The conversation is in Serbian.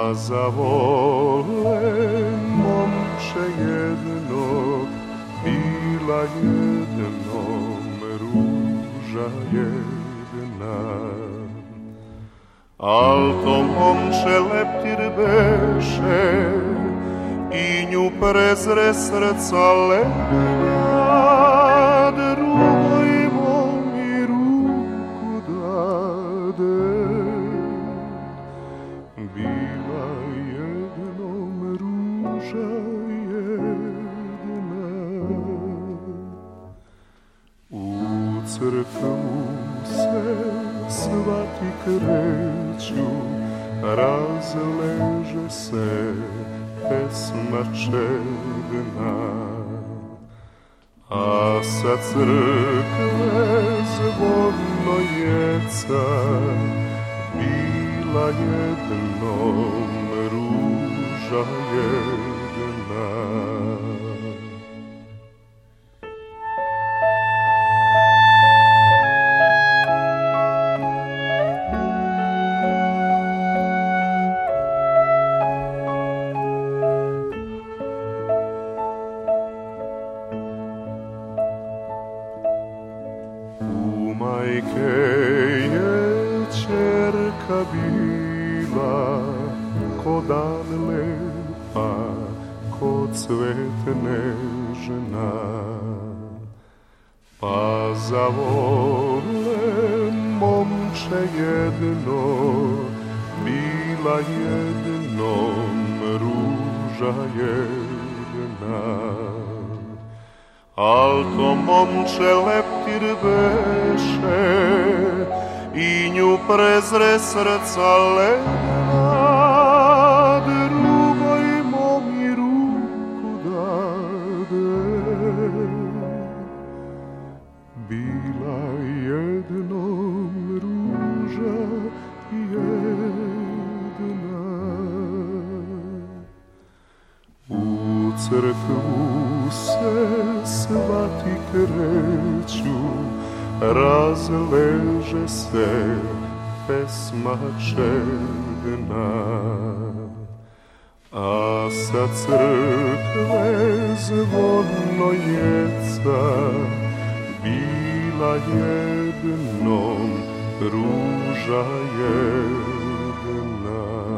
zavole momče jednog, bila jednom ruža jedna. Al to momče leptir beše i nju prezre srca ledna, drugoj moji ruku dade. Bila jednom ruža jedna. U crkvu se svati kreću, razleže se pesma čedna, a sa crkve zvodno jeca, bila jednom ruža jedna. Majke je ćerka bila, ko dan lepa, ko cvet nežna. Pa zavole momče jedno, bila jednom ruža jedna. Al to momče leptir beše i nju prezre srca ledna, drugoj momi ruku dade. Bila jednom ruža jedna. U crkvu se svati kreću, razleže se pesma čedna, a sa crkve zvonno jeca, bila jednom ruža jedna.